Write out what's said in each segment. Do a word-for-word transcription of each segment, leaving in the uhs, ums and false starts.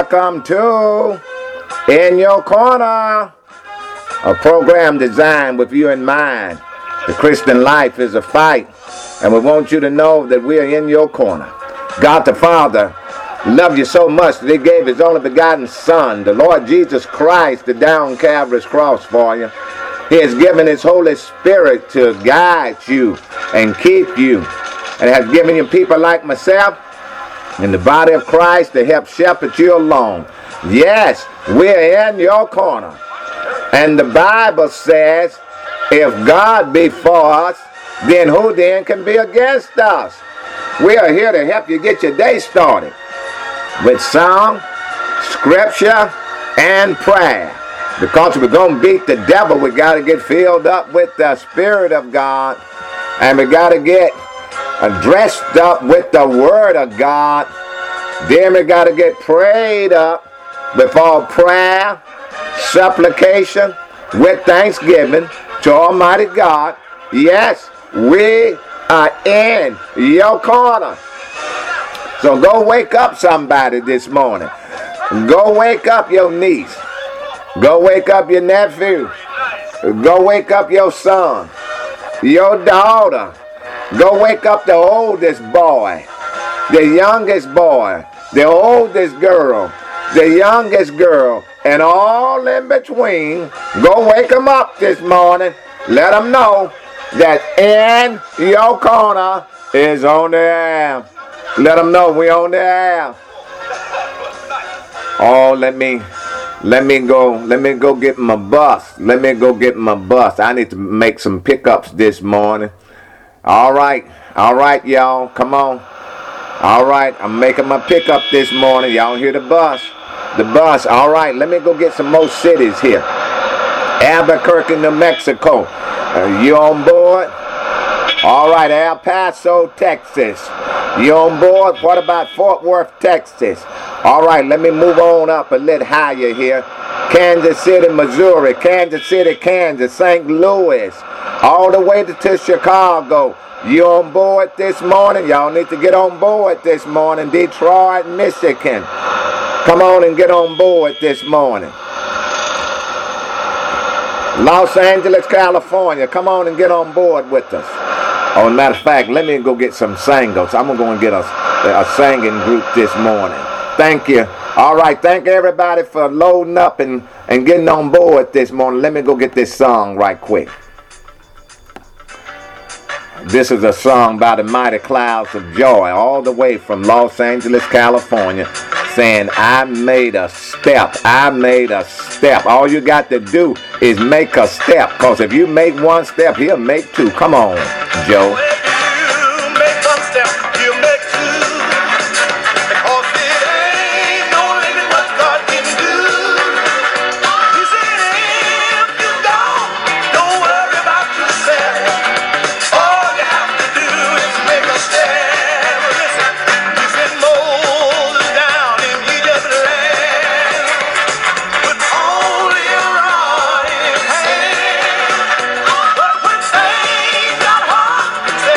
Welcome to In Your Corner, a program designed with you in mind. The Christian life is a fight, and we want you to know that we are in your corner. God the Father loved you so much that He gave His only begotten Son, the Lord Jesus Christ, to die on Calvary's cross for you. He has given His Holy Spirit to guide you and keep you, and has given you people like myself in the body of Christ to help shepherd you along. Yes, we're in your corner. And the Bible says, if God be for us, then who then can be against us? We are here to help you get your day started with song, scripture, and prayer. Because we're going to beat the devil, we got to get filled up with the Spirit of God. And we got to get uh, dressed up with the Word of God. Then we got to get prayed up with all prayer, supplication, with thanksgiving to Almighty God. Yes, we are in your corner. So go wake up somebody this morning. Go wake up your niece. Go wake up your nephew. Go wake up your son, your daughter. Go wake up the oldest boy, the youngest boy, the oldest girl, the youngest girl, and all in between. Go wake them up this morning. Let them know that In Your Corner is on the air. Let them know we on the air. Oh, let me, let me go, let me go get my bus. Let me go get my bus. I need to make some pickups this morning. All right, all right, y'all, come on. All right, I'm making my pickup this morning. Y'all hear the bus? The bus. All right, let me go get some more cities here. Albuquerque, New Mexico. Uh, you on board? All right, El Paso, Texas. You on board? What about Fort Worth, Texas? All right, let me move on up a little higher here. Kansas City, Missouri. Kansas City, Kansas. Saint Louis. All the way to, to Chicago. You on board this morning? Y'all need to get on board this morning. Detroit, Michigan. Come on and get on board this morning. Los Angeles, California. Come on and get on board with us. Oh, matter of fact, let me go get some singers. I'm going to go and get a, a singing group this morning. Thank you. All right, thank everybody for loading up and, and getting on board this morning. Let me go get this song right quick. This is a song by the Mighty Clouds of Joy, all the way from Los Angeles, California, saying, I made a step. I made a step. All you got to do is make a step, because if you make one step, He'll make two. Come on, Joe. Say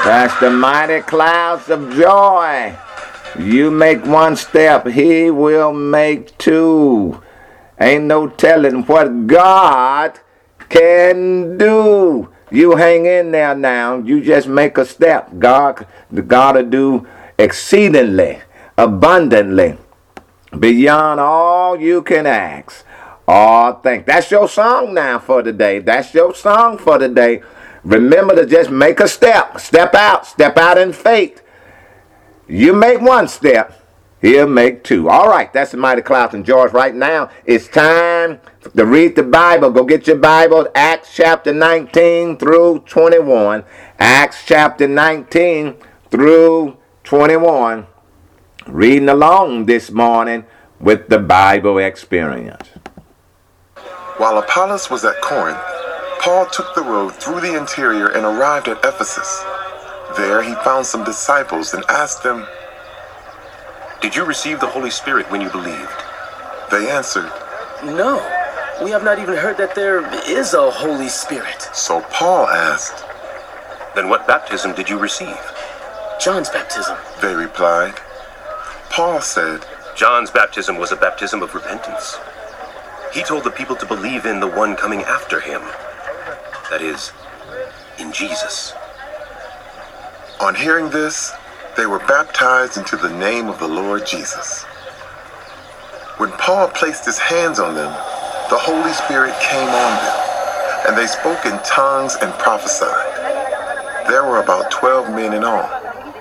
That's the mighty clouds of joy. You make one step, he will make two. Ain't no telling what God can do. You hang in there now. You just make a step. God, God will do exceedingly, abundantly, beyond all you can ask. Oh, think. That's your song now for today. That's your song for today. Remember to just make a step. Step out. Step out in faith. You make one step, he'll make two. All right, that's the Mighty Clouds and George. Right now, it's time to read the Bible. Go get your Bible. Acts chapter nineteen through twenty-one. Acts chapter nineteen through twenty-one. Reading along this morning with the Bible Experience. While Apollos was at Corinth, Paul took the road through the interior and arrived at Ephesus. There he found some disciples and asked them, "Did you receive the Holy Spirit when you believed?" They answered, "No, we have not even heard that there is a Holy Spirit." So Paul asked, "Then what baptism did you receive?" "John's baptism," they replied. Paul said, "John's baptism was a baptism of repentance. He told the people to believe in the one coming after him. That is, in Jesus." On hearing this, they were baptized into the name of the Lord Jesus. When Paul placed his hands on them, the Holy Spirit came on them, and they spoke in tongues and prophesied. There were about twelve men in all.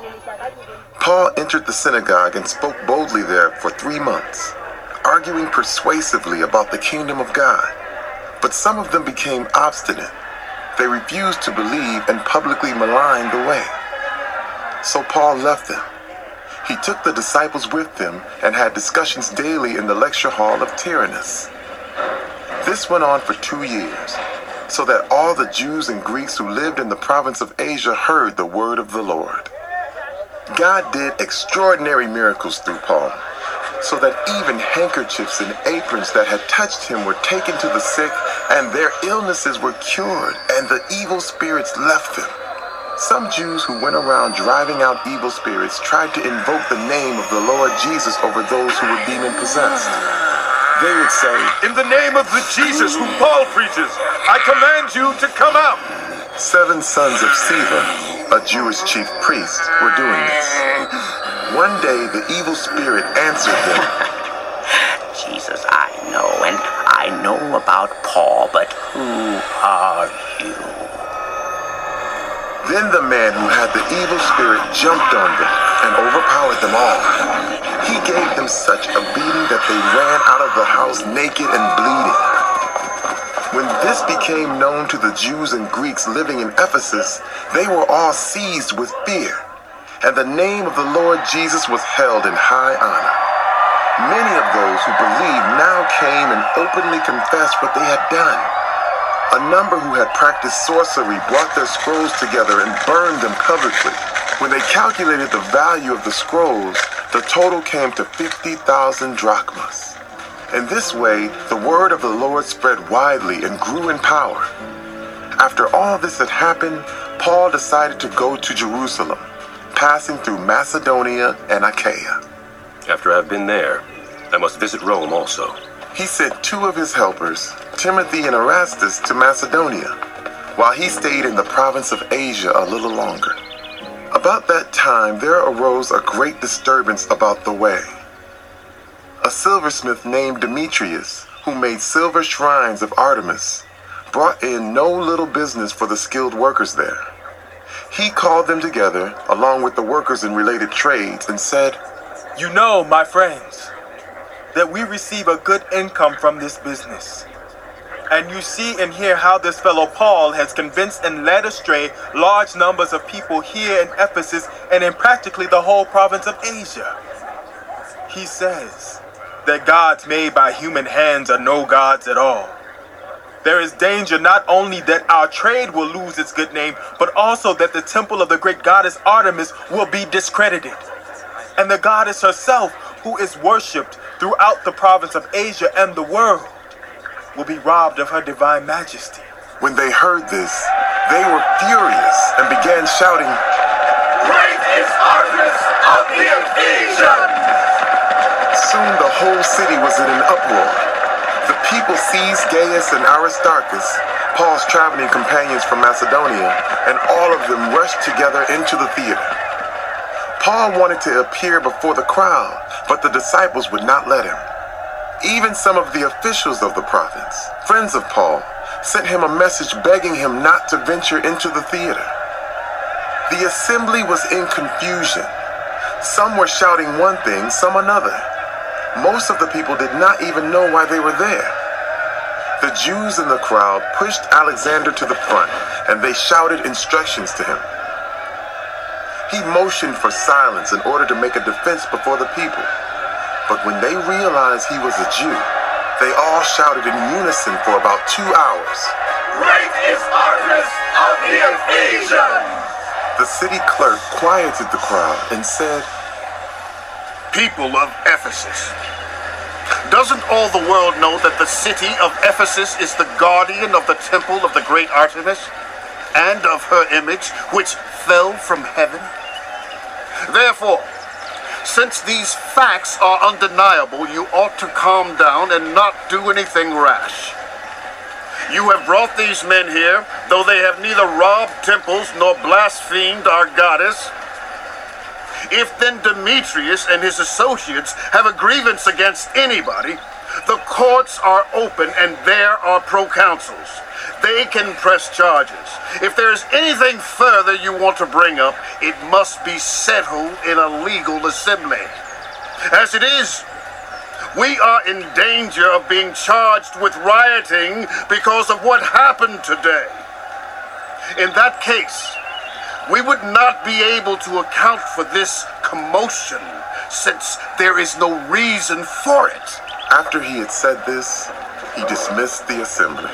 Paul entered the synagogue and spoke boldly there for three months, arguing persuasively about the kingdom of God. But some of them became obstinate. They refused to believe and publicly maligned the way. So Paul left them. He took the disciples with him and had discussions daily in the lecture hall of Tyrannus. This went on for two years, so that all the Jews and Greeks who lived in the province of Asia heard the word of the Lord. God did extraordinary miracles through Paul, so that even handkerchiefs and aprons that had touched him were taken to the sick, and their illnesses were cured, and the evil spirits left them. Some Jews who went around driving out evil spirits tried to invoke the name of the Lord Jesus over those who were demon-possessed. They would say, "In the name of the Jesus whom Paul preaches, I command you to come out." Seven sons of Sceva, a Jewish chief priest, were doing this. One day the evil spirit answered them, "Jesus I know, and I know about Paul, but who are you?" Then the man who had the evil spirit jumped on them and overpowered them all. He gave them such a beating that they ran out of the house naked and bleeding. When this became known to the Jews and Greeks living in Ephesus, they were all seized with fear, and the name of the Lord Jesus was held in high honor. Many of those who believed now came and openly confessed what they had done. A number who had practiced sorcery brought their scrolls together and burned them publicly. When they calculated the value of the scrolls, the total came to fifty thousand drachmas. In this way, the word of the Lord spread widely and grew in power. After all this had happened, Paul decided to go to Jerusalem, passing through Macedonia and Achaia. "After I've been there, I must visit Rome also." He sent two of his helpers, Timothy and Erastus, to Macedonia, while he stayed in the province of Asia a little longer. About that time, there arose a great disturbance about the way. A silversmith named Demetrius, who made silver shrines of Artemis, brought in no little business for the skilled workers there. He called them together, along with the workers in related trades, and said, "You know, my friends, that we receive a good income from this business. And you see and hear how this fellow Paul has convinced and led astray large numbers of people here in Ephesus and in practically the whole province of Asia. He says that gods made by human hands are no gods at all. There is danger not only that our trade will lose its good name, but also that the temple of the great goddess Artemis will be discredited. And the goddess herself, who is worshipped throughout the province of Asia and the world, will be robbed of her divine majesty." When they heard this, they were furious and began shouting, is Artemis of the Ephesians! Soon the whole city was in an uproar. The people seized Gaius and Aristarchus, Paul's traveling companions from Macedonia, and all of them rushed together into the theater. Paul wanted to appear before the crowd, but the disciples would not let him. Even some of the officials of the province, friends of Paul, sent him a message begging him not to venture into the theater. The assembly was in confusion. Some were shouting one thing, some another. Most of the people did not even know why they were there. The Jews in the crowd pushed Alexander to the front, and they shouted instructions to him. He motioned for silence in order to make a defense before the people. But when they realized he was a Jew, they all shouted in unison for about two hours. Great is Artemis of the Ephesians! The city clerk quieted the crowd and said, People of Ephesus, doesn't all the world know that the city of Ephesus is the guardian of the temple of the great Artemis and of her image, which fell from heaven? Therefore, since these facts are undeniable, you ought to calm down and not do anything rash. You have brought these men here, though they have neither robbed temples nor blasphemed our goddess. If then Demetrius and his associates have a grievance against anybody, the courts are open and there are proconsuls. They can press charges. If there is anything further you want to bring up, it must be settled in a legal assembly. As it is, we are in danger of being charged with rioting because of what happened today. In that case, we would not be able to account for this commotion, since there is no reason for it. After he had said this, he dismissed the assembly.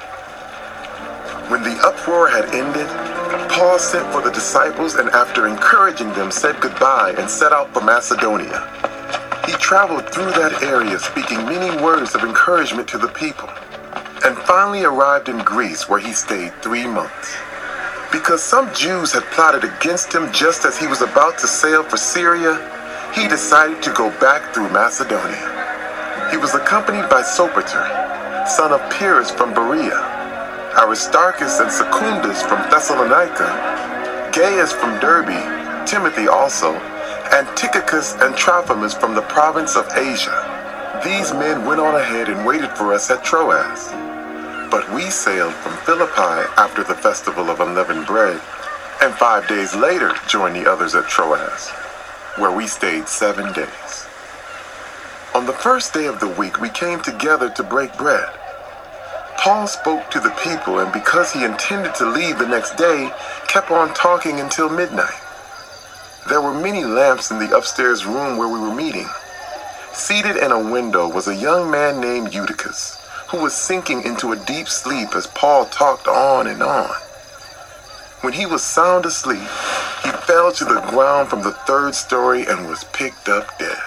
When the uproar had ended, Paul sent for the disciples and after encouraging them said goodbye and set out for Macedonia. He traveled through that area speaking many words of encouragement to the people, and finally arrived in Greece where he stayed three months. Because some Jews had plotted against him just as he was about to sail for Syria, he decided to go back through Macedonia. He was accompanied by Sopater, son of Pyrrhus from Berea, Aristarchus and Secundus from Thessalonica, Gaius from Derbe, Timothy also, and Tychicus and Trophimus from the province of Asia. These men went on ahead and waited for us at Troas. But we sailed from Philippi after the festival of unleavened bread, and five days later joined the others at Troas, where we stayed seven days. On the first day of the week, we came together to break bread. Paul spoke to the people, and because he intended to leave the next day, kept on talking until midnight. There were many lamps in the upstairs room where we were meeting. Seated in a window was a young man named Eutychus, who was sinking into a deep sleep as Paul talked on and on. When he was sound asleep, he fell to the ground from the third story and was picked up dead.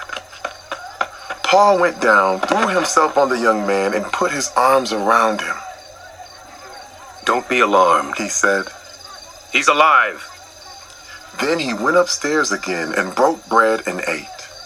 Paul went down, threw himself on the young man, and put his arms around him. Don't be alarmed, he said. He's alive. Then he went upstairs again and broke bread and ate.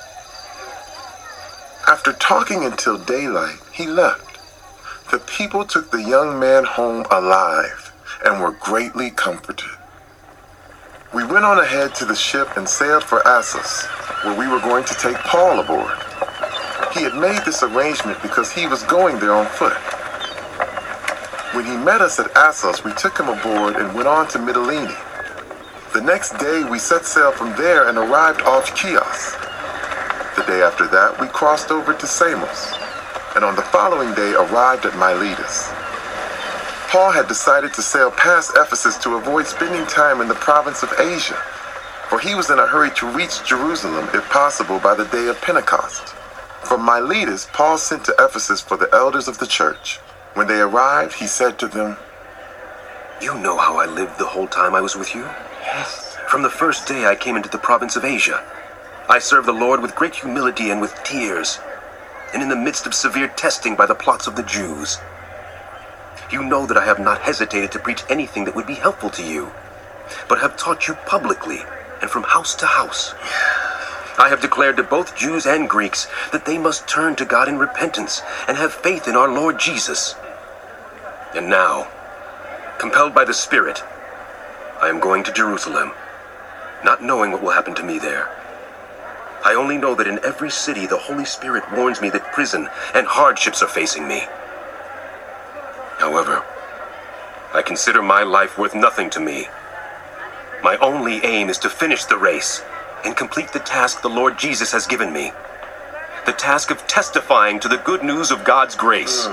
After talking until daylight, he left. The people took the young man home alive and were greatly comforted. We went on ahead to the ship and sailed for Assos, where we were going to take Paul aboard. He had made this arrangement because he was going there on foot. When he met us at Assos, we took him aboard and went on to Mytilene. The next day, we set sail from there and arrived off Chios. The day after that, we crossed over to Samos, and on the following day arrived at Miletus. Paul had decided to sail past Ephesus to avoid spending time in the province of Asia, for he was in a hurry to reach Jerusalem, if possible, by the day of Pentecost. From Miletus, Paul sent to Ephesus for the elders of the church. When they arrived, he said to them, You know how I lived the whole time I was with you? Yes. From the first day I came into the province of Asia, I served the Lord with great humility and with tears, and in the midst of severe testing by the plots of the Jews. You know that I have not hesitated to preach anything that would be helpful to you, but have taught you publicly and from house to house. I have declared to both Jews and Greeks that they must turn to God in repentance and have faith in our Lord Jesus. And now, compelled by the Spirit, I am going to Jerusalem, not knowing what will happen to me there. I only know that in every city the Holy Spirit warns me that prison and hardships are facing me. However, I consider my life worth nothing to me. My only aim is to finish the race and complete the task the Lord Jesus has given me. The task of testifying to the good news of God's grace.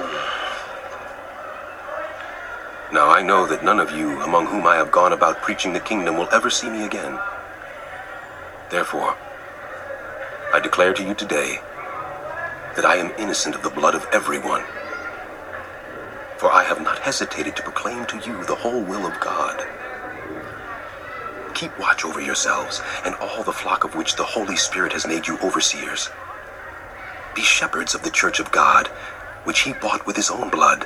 Now I know that none of you among whom I have gone about preaching the kingdom will ever see me again. Therefore, I declare to you today that I am innocent of the blood of everyone. For I have not hesitated to proclaim to you the whole will of God. Keep watch over yourselves and all the flock of which the Holy Spirit has made you overseers. Be shepherds of the church of God, which he bought with his own blood.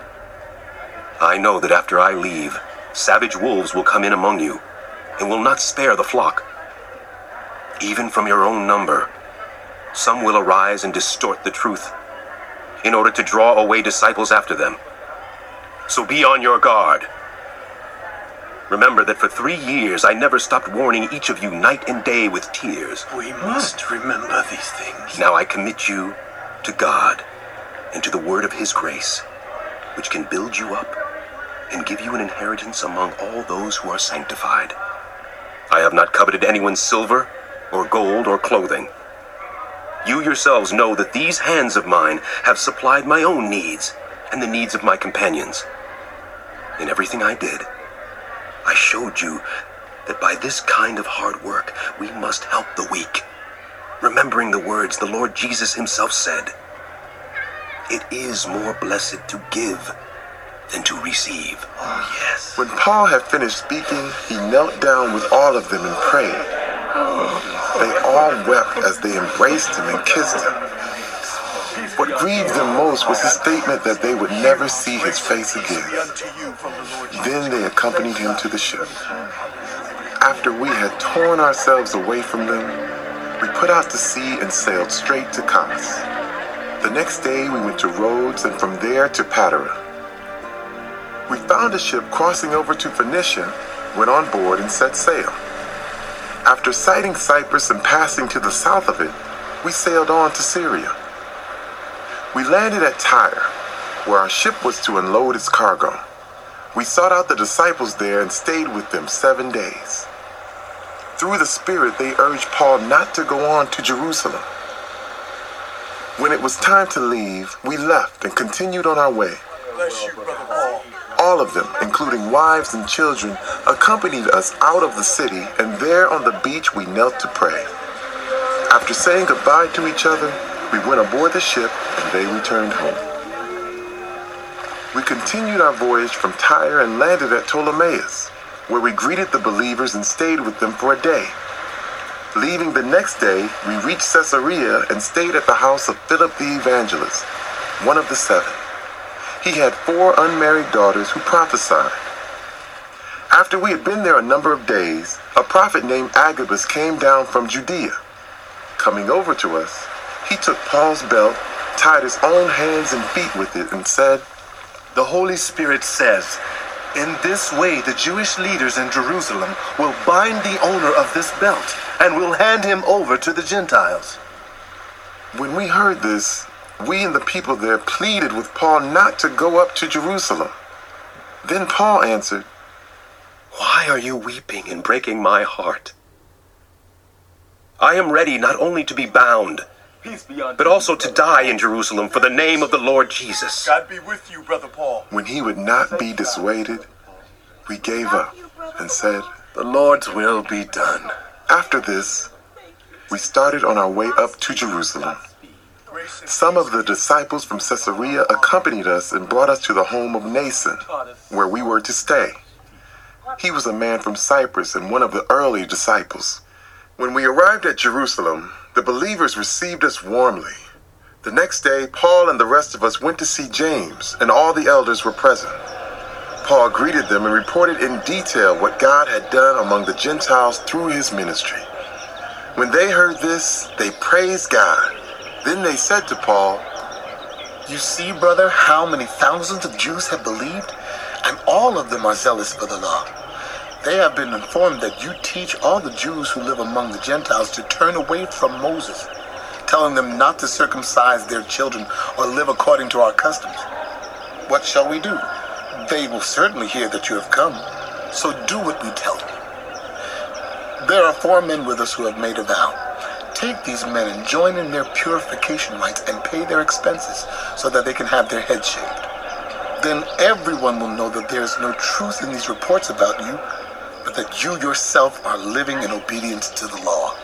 I know that after I leave, savage wolves will come in among you and will not spare the flock. Even from your own number, some will arise and distort the truth in order to draw away disciples after them. So be on your guard. Remember that for three years I never stopped warning each of you night and day with tears. We must remember these things. Now I commit you to God and to the word of his grace, which can build you up and give you an inheritance among all those who are sanctified. I have not coveted anyone's silver or gold or clothing. You yourselves know that these hands of mine have supplied my own needs and the needs of my companions. In everything I did, I showed you that by this kind of hard work, we must help the weak, remembering the words the Lord Jesus himself said, "It is more blessed to give than to receive." Oh, yes. When Paul had finished speaking, he knelt down with all of them and prayed. They all wept as they embraced him and kissed him. What grieved them most was his statement that they would never see his face again. Then they accompanied him to the ship. After we had torn ourselves away from them, we put out to sea and sailed straight to Chios. The next day we went to Rhodes and from there to Patara. We found a ship crossing over to Phoenicia, went on board and set sail. After sighting Cyprus and passing to the south of it, we sailed on to Syria. We landed at Tyre, where our ship was to unload its cargo. We sought out the disciples there and stayed with them seven days. Through the Spirit, they urged Paul not to go on to Jerusalem. When it was time to leave, we left and continued on our way. Bless you, Brother Paul. All of them, including wives and children, accompanied us out of the city, and there on the beach we knelt to pray. After saying goodbye to each other, we went aboard the ship and they returned home. We continued our voyage from Tyre and landed at Ptolemais, where we greeted the believers and stayed with them for a day. Leaving the next day, we reached Caesarea and stayed at the house of Philip the Evangelist, one of the seven. He had four unmarried daughters who prophesied. After we had been there a number of days, a prophet named Agabus came down from Judea. Coming over to us, he took Paul's belt, tied his own hands and feet with it, and said, "The Holy Spirit says, in this way the Jewish leaders in Jerusalem will bind the owner of this belt and will hand him over to the Gentiles." When we heard this, we and the people there pleaded with Paul not to go up to Jerusalem. Then Paul answered, "Why are you weeping and breaking my heart? I am ready not only to be bound, but also to die in Jerusalem for the name of the Lord Jesus." God be with you, Brother Paul. When he would not be dissuaded, we gave up and said, "The Lord's will be done." After this, we started on our way up to Jerusalem. Some of the disciples from Caesarea accompanied us and brought us to the home of Nason, where we were to stay. He was a man from Cyprus and one of the early disciples. When we arrived at Jerusalem, the believers received us warmly. The next day, Paul and the rest of us went to see James, and all the elders were present. Paul greeted them and reported in detail what God had done among the Gentiles through his ministry. When they heard this, they praised God. Then they said to Paul, "You see, brother, how many thousands of Jews have believed, and all of them are zealous for the law. They have been informed that you teach all the Jews who live among the Gentiles to turn away from Moses, telling them not to circumcise their children or live according to our customs. What shall we do? They will certainly hear that you have come, so do what we tell you. There are four men with us who have made a vow. Take these men and join in their purification rites and pay their expenses so that they can have their heads shaved. Then everyone will know that there is no truth in these reports about you, but that you yourself are living in obedience to the law.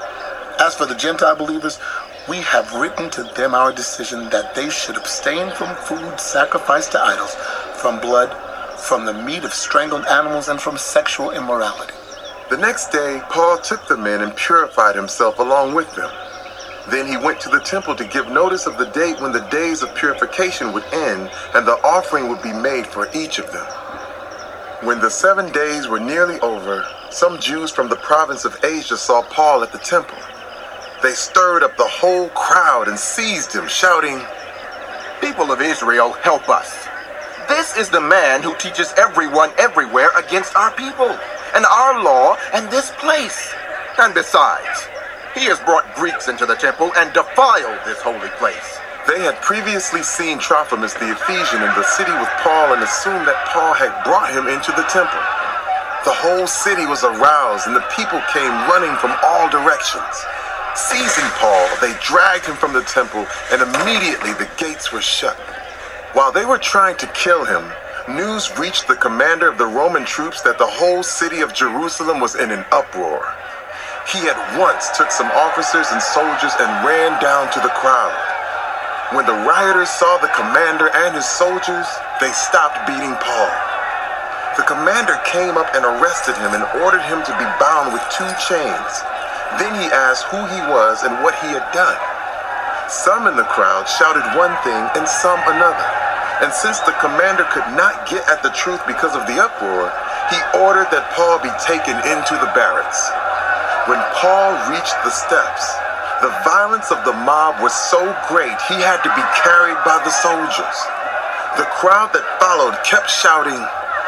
As for the Gentile believers, we have written to them our decision that they should abstain from food sacrificed to idols, from blood, from the meat of strangled animals, and from sexual immorality." The next day, Paul took the men and purified himself along with them. Then he went to the temple to give notice of the date when the days of purification would end and the offering would be made for each of them. When the seven days were nearly over, some Jews from the province of Asia saw Paul at the temple. They stirred up the whole crowd and seized him, shouting, "People of Israel, help us. This is the man who teaches everyone everywhere against our people and our law and this place. And besides, he has brought Greeks into the temple and defiled this holy place." They had previously seen Trophimus the Ephesian in the city with Paul and assumed that Paul had brought him into the temple. The whole city was aroused and the people came running from all directions. Seizing Paul, they dragged him from the temple, and immediately the gates were shut. While they were trying to kill him, news reached the commander of the Roman troops that the whole city of Jerusalem was in an uproar. He at once took some officers and soldiers and ran down to the crowd. When the rioters saw the commander and his soldiers, they stopped beating Paul. The commander came up and arrested him and ordered him to be bound with two chains. Then he asked who he was and what he had done. Some in the crowd shouted one thing and some another. And since the commander could not get at the truth because of the uproar, he ordered that Paul be taken into the barracks. When Paul reached the steps, the violence of the mob was so great he had to be carried by the soldiers. The crowd that followed kept shouting,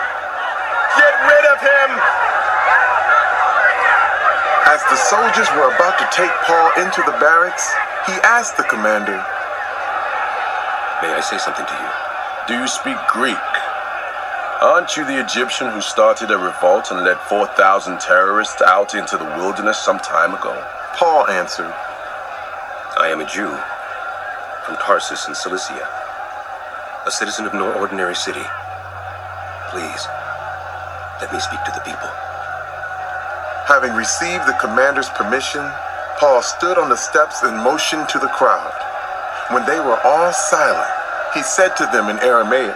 "Get rid of him!" As the soldiers were about to take Paul into the barracks, he asked the commander, "May I say something to you?" "Do you speak Greek? Aren't you the Egyptian who started a revolt and led four thousand terrorists out into the wilderness some time ago?" Paul answered, "I am a Jew from Tarsus in Cilicia, a citizen of no ordinary city. Please, let me speak to the people." Having received the commander's permission, Paul stood on the steps and motioned to the crowd. When they were all silent, he said to them in Aramaic,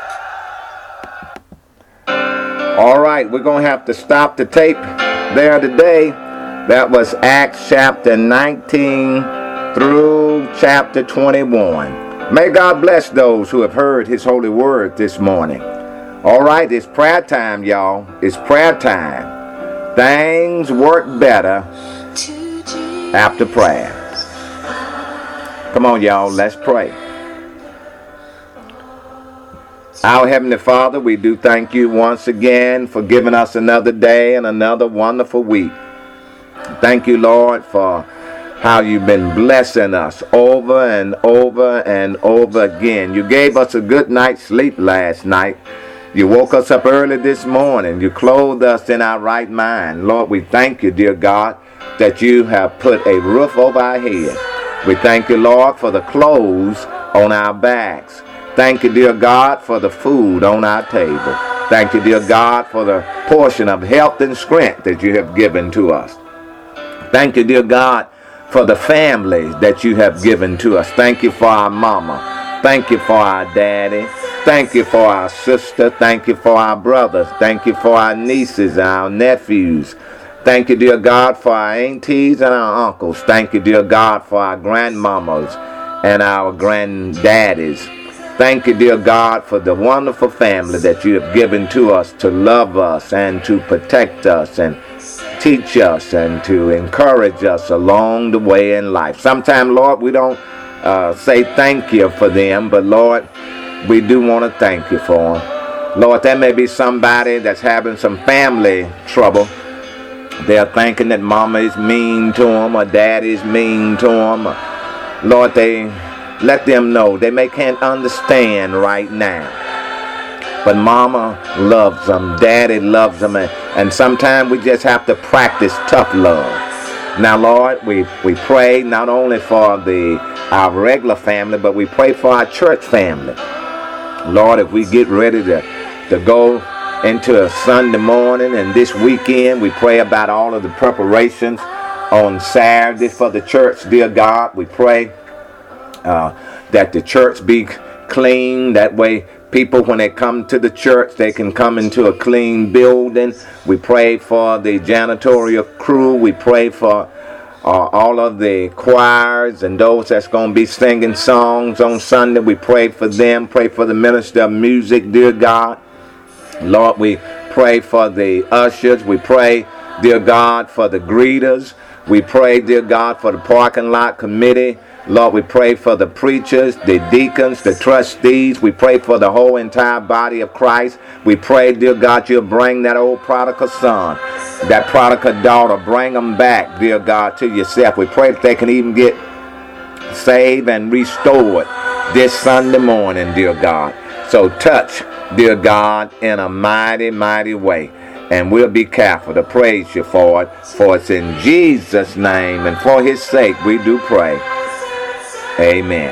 All right, we're going to have to stop the tape there today. That was Acts chapter nineteen through chapter twenty-one. May God bless those who have heard his holy word this morning. All right, it's prayer time, y'all. It's prayer time. Things work better after prayer. Come on, y'all, let's pray. Our Heavenly Father, we do thank you once again for giving us another day and another wonderful week. Thank you, Lord, for how you've been blessing us over and over and over again. You gave us a good night's sleep last night. You woke us up early this morning. You clothed us in our right mind. Lord, we thank you, dear God, that you have put a roof over our head. We thank you, Lord, for the clothes on our backs. Thank you, dear God, for the food on our table. Thank you, dear God, for the portion of health and strength that you have given to us. Thank you, dear God, for the family that you have given to us. Thank you for our mama. Thank you for our daddy. Thank you for our sister. Thank you for our brothers. Thank you for our nieces and our nephews. Thank you, dear God, for our aunties and our uncles. Thank you, dear God, for our grandmamas and our granddaddies. Thank you, dear God, for the wonderful family that you have given to us to love us and to protect us and teach us and to encourage us along the way in life. Sometimes, Lord, we don't uh, say thank you for them, but Lord, we do want to thank you for them. Lord, there may be somebody that's having some family trouble. They're thinking that mama is mean to them or daddy is mean to them. Lord, they let them know. They may can't understand right now, but mama loves them, daddy loves them, and, and sometimes we just have to practice tough love. Now, Lord, we, we pray not only for the our regular family, but we pray for our church family. Lord, if we get ready to, to go into a Sunday morning and this weekend, we pray about all of the preparations on Saturday for the church, dear God. We pray uh, that the church be clean. That way people, when they come to the church, they can come into a clean building. We pray for the janitorial crew. We pray for uh, all of the choirs and those that's going to be singing songs on Sunday. We pray for them. Pray for the minister of music, dear God. Lord, we pray for the ushers. We pray, dear God, for the greeters. We pray, dear God, for the parking lot committee. Lord, we pray for the preachers, the deacons, the trustees. We pray for the whole entire body of Christ. We pray, dear God, you'll bring that old prodigal son, that prodigal daughter, bring them back, dear God, to yourself. We pray that they can even get saved and restored this Sunday morning, dear God. So touch, dear God, in a mighty, mighty way. And we'll be careful to praise you for it. For it's in Jesus' name and for his sake we do pray. Amen.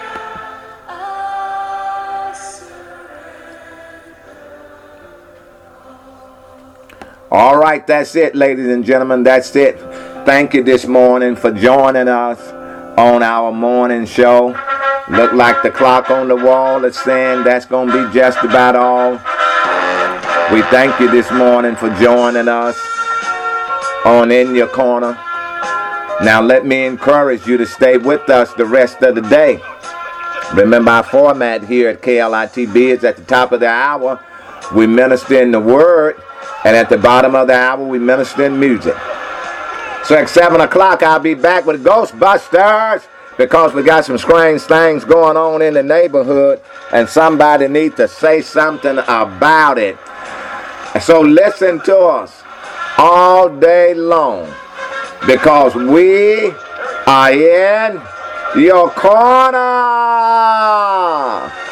All right, that's it, ladies and gentlemen. That's it. Thank you this morning for joining us on our morning show. Look like the clock on the wall is saying that's going to be just about all. We thank you this morning for joining us on In Your Corner. Now let me encourage you to stay with us the rest of the day. Remember, our format here at K L I T B is at the top of the hour, we minister in the word, and at the bottom of the hour, we minister in music. So at seven o'clock, I'll be back with Ghostbusters, because we got some strange things going on in the neighborhood, and somebody needs to say something about it. So listen to us all day long, because we are in your corner.